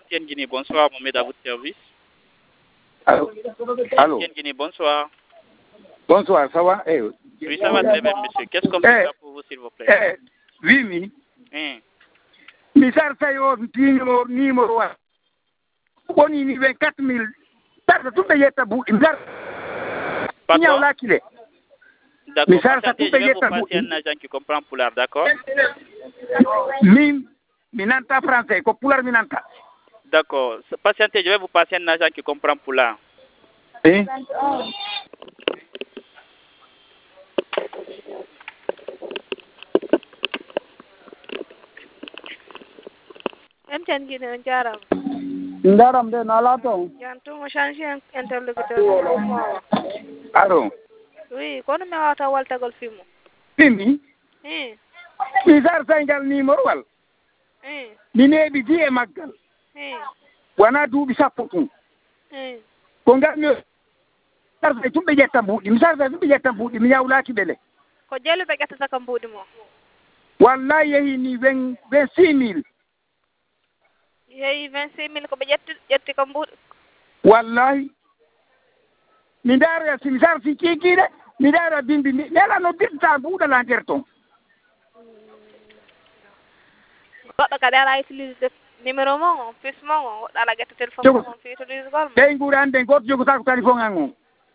MTN Guinée, bonsoir, Mohamed à votre service. Allô? Allô? MTN Guinée, bonsoir. Bonsoir, ça va? Oui, ça va très bien, monsieur. Qu'est-ce qu'on peut faire pour vous, s'il vous plaît? Oui, oui. Hein? Misar Sayo, numéro 1. On y 24 000. Ça, tout est tabou. Pardon? D'accord, Misar, ça tout je vais est vous tabou. passer un agent qui comprend Poulard, d'accord? Minanta français, ko Poulard Minanta. D'accord. Patientez, je vais vous passer un agent qui comprend Poulard. Eh? MTN Guinée jaram. Ndaram de nalato. Yantu mo changer interlocuteur mo. Allô? Oui, kono me wata waltagol fimu. Fimi? Misar Sayngal numéro wal. Ni nebi di e maggal. Wana duubi sappo tun. Ko ngarmi sarfe tumbe jetta buudi mi sarfe tumbe jetta buudi mi yawlaaki bele ko jelu be jetta kam buudi mo wallahi yehi ni 26000 yehi 26000 ko be jetti kam buudi wallahi mi dara si mi sarfi kikide mi dara bimbi nela no dirta buuda la derton goddo ka dara utilise numéro mo fis mo dala getta téléphone mo fi utilise gol dey ngurande goto jogo sa ko téléphone ango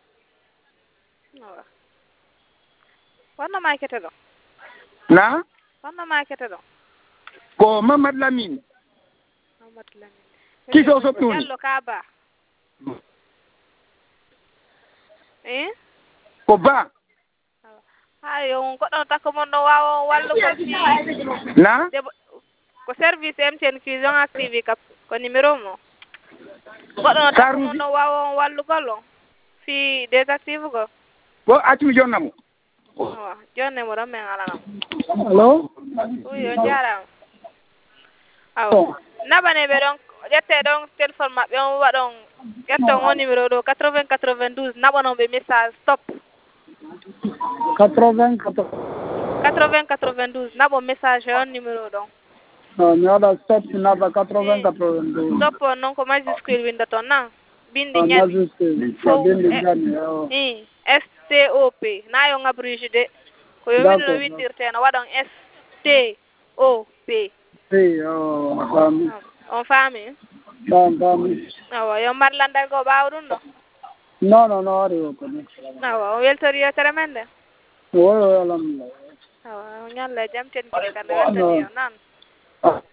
Wano market do? Na? Wano market do? Ko Mamad Lamine. Mamad Lamine. Kiso sopnuni. Yallo kaba. Ko ba? Ayo ko don takko mon no wawo wallu ko fi. Na? Ko service MTN ki zon active kap ko numéro mo. Ko don takko mon no wawo wallu golo. Fi désactive ko. Ko atumi jonnamo. Jonne mo ramen ala. Hello? Oui, on jaram. Aw. Nabane be donc jette donc téléphone mabbe on wadon jetto mon numéro do 80 92 nabono be message stop. 80 92 nabo message on numéro do. Mi ada stop naba 80 92. Stop non ko majuscule winda ton na. Bindi nyami. Bindi STOP na yo ngabruji de ko yo wido windirte no wadon STOP. On fami. Fami. Awa yo marlandal go bawdun do. No ari ko. Awa weltori yo tremende. Alhamdulillah. Awa nyalla jam ten kan weltori yo nan.